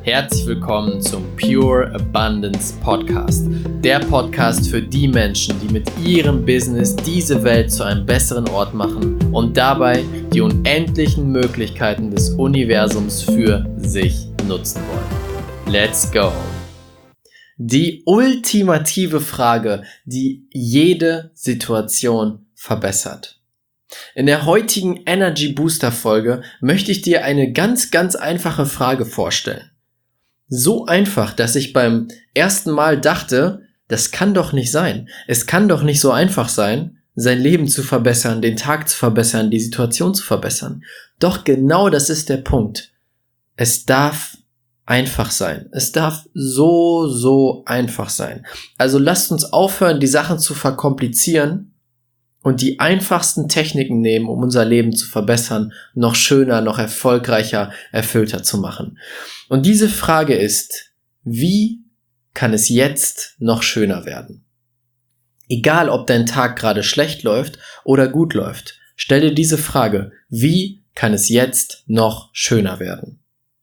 Herzlich willkommen zum Pure Abundance Podcast. Der Podcast für die Menschen, die mit ihrem Business diese Welt zu einem besseren Ort machen und dabei die unendlichen Möglichkeiten des Universums für sich nutzen wollen. Let's go! Die ultimative Frage, die jede Situation verbessert. In der heutigen Energy Booster Folge möchte ich dir eine ganz einfache Frage vorstellen. So einfach, dass ich beim ersten Mal dachte, das kann doch nicht sein. Es kann doch nicht so einfach sein, sein Leben zu verbessern, den Tag zu verbessern, die Situation zu verbessern. Doch genau das ist der Punkt. Es darf einfach sein. Es darf so einfach sein. Also lasst uns aufhören, die Sachen zu verkomplizieren und die einfachsten Techniken nehmen, um unser Leben zu verbessern, noch schöner, noch erfolgreicher, erfüllter zu machen. Und diese Frage ist, wie kann es jetzt noch schöner werden? Egal, ob dein Tag gerade schlecht läuft oder gut läuft, stell dir diese Frage, wie kann es jetzt noch schöner werden?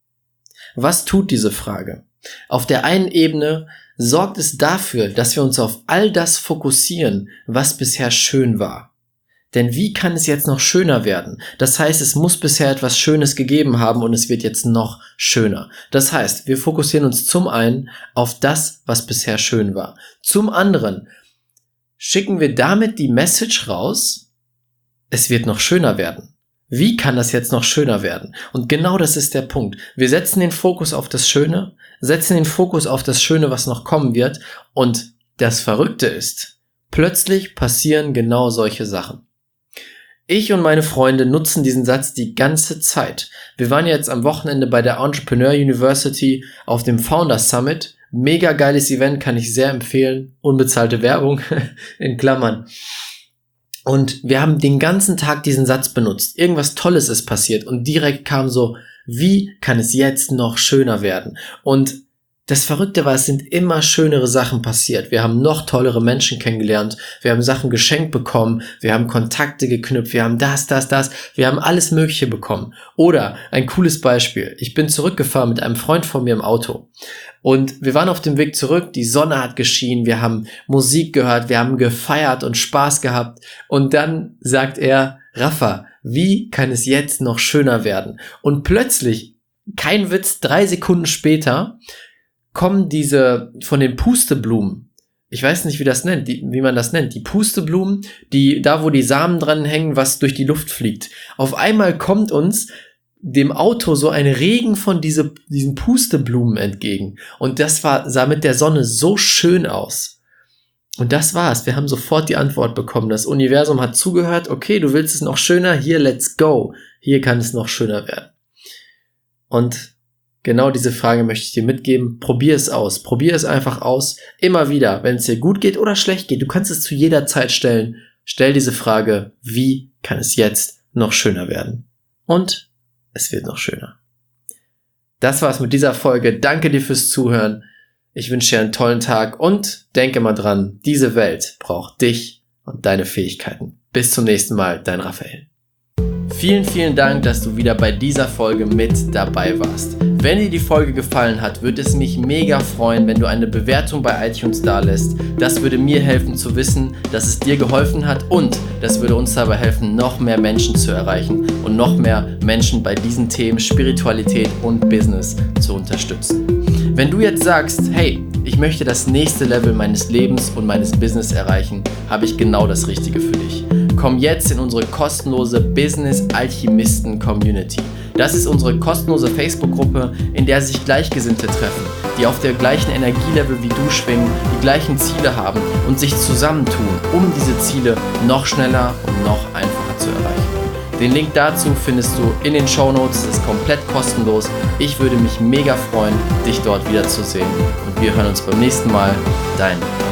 Was tut diese Frage? Auf der einen Ebene sorgt es dafür, dass wir uns auf all das fokussieren, was bisher schön war. Denn wie kann es jetzt noch schöner werden? Das heißt, es muss bisher etwas Schönes gegeben haben und es wird jetzt noch schöner. Das heißt, wir fokussieren uns zum einen auf das, was bisher schön war. Zum anderen schicken wir damit die Message raus, es wird noch schöner werden. Wie kann das jetzt noch schöner werden? Und genau das ist der Punkt. Wir setzen den Fokus auf das Schöne, setzen den Fokus auf das Schöne, was noch kommen wird. Und das Verrückte ist, plötzlich passieren genau solche Sachen. Ich und meine Freunde nutzen diesen Satz die ganze Zeit. Wir waren jetzt am Wochenende bei der Entrepreneur University auf dem Founders Summit. Mega geiles Event, kann ich sehr empfehlen. Unbezahlte Werbung in Klammern. Und wir haben den ganzen Tag diesen Satz benutzt. Irgendwas Tolles ist passiert und direkt kam so, wie kann es jetzt noch schöner werden? Und das Verrückte war, es sind immer schönere Sachen passiert. Wir haben noch tollere Menschen kennengelernt. Wir haben Sachen geschenkt bekommen. Wir haben Kontakte geknüpft. Wir haben das. Wir haben alles Mögliche bekommen. Oder ein cooles Beispiel. Ich bin zurückgefahren mit einem Freund von mir im Auto. Und wir waren auf dem Weg zurück. Die Sonne hat geschienen. Wir haben Musik gehört. Wir haben gefeiert und Spaß gehabt. Und dann sagt er, Rafa, wie kann es jetzt noch schöner werden? Und plötzlich, kein Witz, 3 Sekunden später, kommen diese von den Pusteblumen, ich weiß nicht, wie man das nennt, die Pusteblumen, da wo die Samen dran hängen, was durch die Luft fliegt. Auf einmal kommt uns dem Auto so ein Regen von diesen Pusteblumen entgegen. Und das sah mit der Sonne so schön aus. Und das war's. Wir haben sofort die Antwort bekommen. Das Universum hat zugehört. Okay, du willst es noch schöner? Hier, let's go. Hier kann es noch schöner werden. Und genau diese Frage möchte ich dir mitgeben. Probier es aus. Probier es einfach aus. Immer wieder, wenn es dir gut geht oder schlecht geht. Du kannst es zu jeder Zeit stellen. Stell diese Frage, wie kann es jetzt noch schöner werden? Und es wird noch schöner. Das war's mit dieser Folge. Danke dir fürs Zuhören. Ich wünsche dir einen tollen Tag und denke mal dran, diese Welt braucht dich und deine Fähigkeiten. Bis zum nächsten Mal, dein Raphael. Vielen Dank, dass du wieder bei dieser Folge mit dabei warst. Wenn dir die Folge gefallen hat, würde es mich mega freuen, wenn du eine Bewertung bei iTunes dalässt. Das würde mir helfen zu wissen, dass es dir geholfen hat und das würde uns dabei helfen, noch mehr Menschen zu erreichen und noch mehr Menschen bei diesen Themen Spiritualität und Business zu unterstützen. Wenn du jetzt sagst, hey, ich möchte das nächste Level meines Lebens und meines Business erreichen, habe ich genau das Richtige für dich. Komm jetzt in unsere kostenlose Business Alchemisten Community. Das ist unsere kostenlose Facebook-Gruppe, in der sich Gleichgesinnte treffen, die auf der gleichen Energielevel wie du schwingen, die gleichen Ziele haben und sich zusammentun, um diese Ziele noch schneller und noch einfacher zu erreichen. Den Link dazu findest du in den Shownotes, es ist komplett kostenlos. Ich würde mich mega freuen, dich dort wiederzusehen und wir hören uns beim nächsten Mal. Dein